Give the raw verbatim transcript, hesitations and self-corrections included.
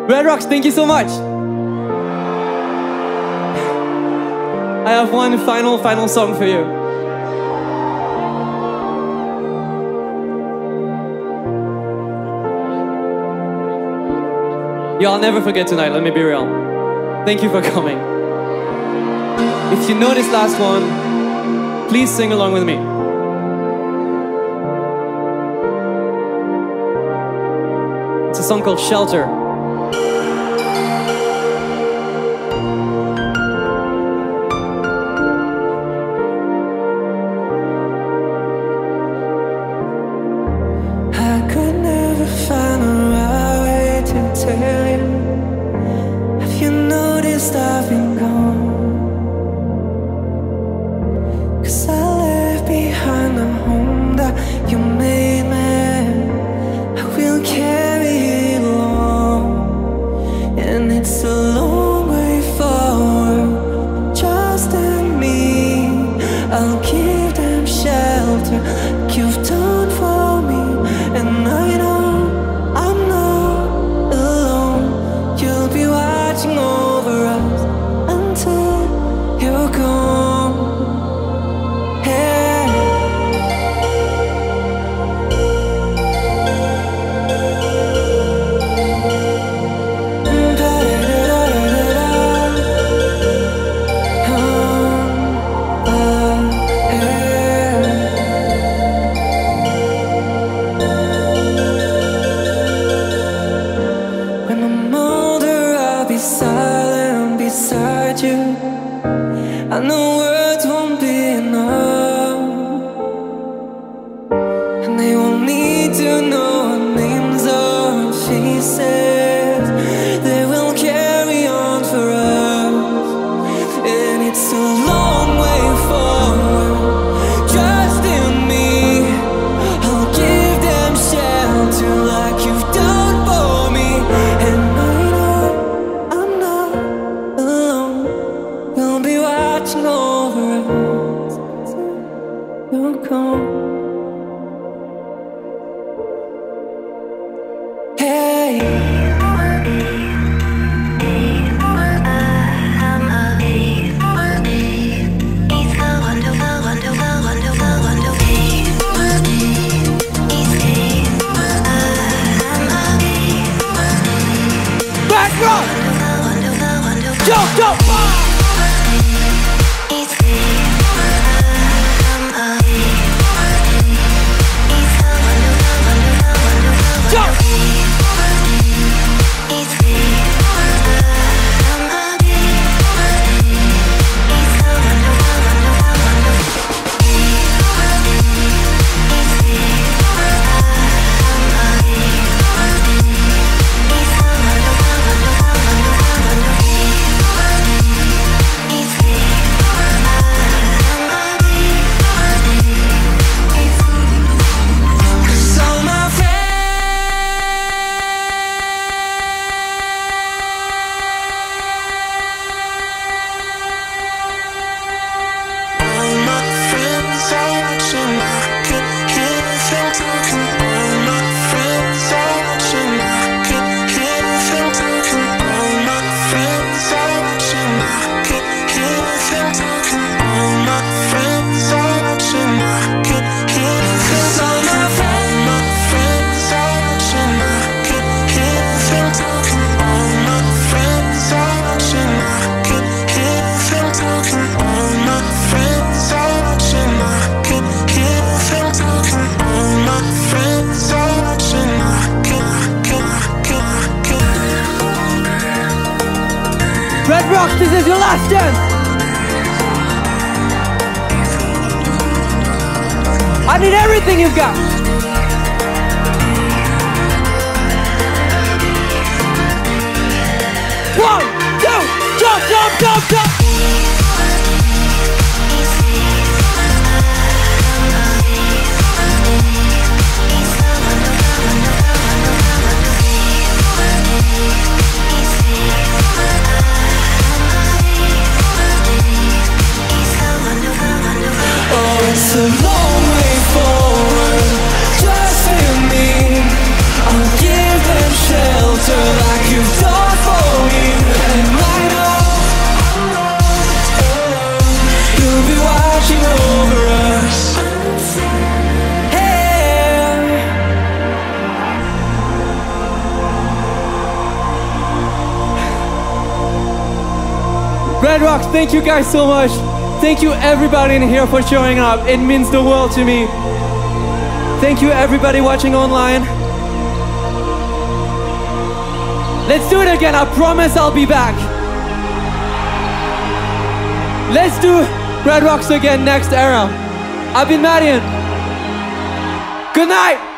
Red Rocks, thank you so much. I have one final, final song for you. Yo, I'll never forget tonight, let me be real. Thank you for coming. If you know this last one, please sing along with me. It's a song called Shelter. I could never find a right way to tell you. Have you noticed I've been gone? 'Cause I left behind the home that you made me. I will carry it along, and it's a long way forward. Just in me, I'll give them shelter like you've done for me. And I know I'm not alone. You'll be watching over us until you're gone. Hey. When I'm older, I'll be silent beside you. I know words won't be enough, and they won't need to know our names or faces. They will carry on for us, and it's a long way forward. Trust in me, I'll give them shelter like you've done for me. And I know I'm not alone. We'll be watching over us until you're gone. Hey. Red Rocks! Jump, jump! Jump! Red Rocks, this is your last chance! I need everything you've got! One, two, jump, jump, jump, jump! Oh, it's a long way forward. Red Rocks, thank you guys so much. Thank you everybody in here for showing up. It means the world to me. Thank you everybody watching online. Let's do it again. I promise I'll be back. Let's do Red Rocks again next era. I've been Marian. Good night.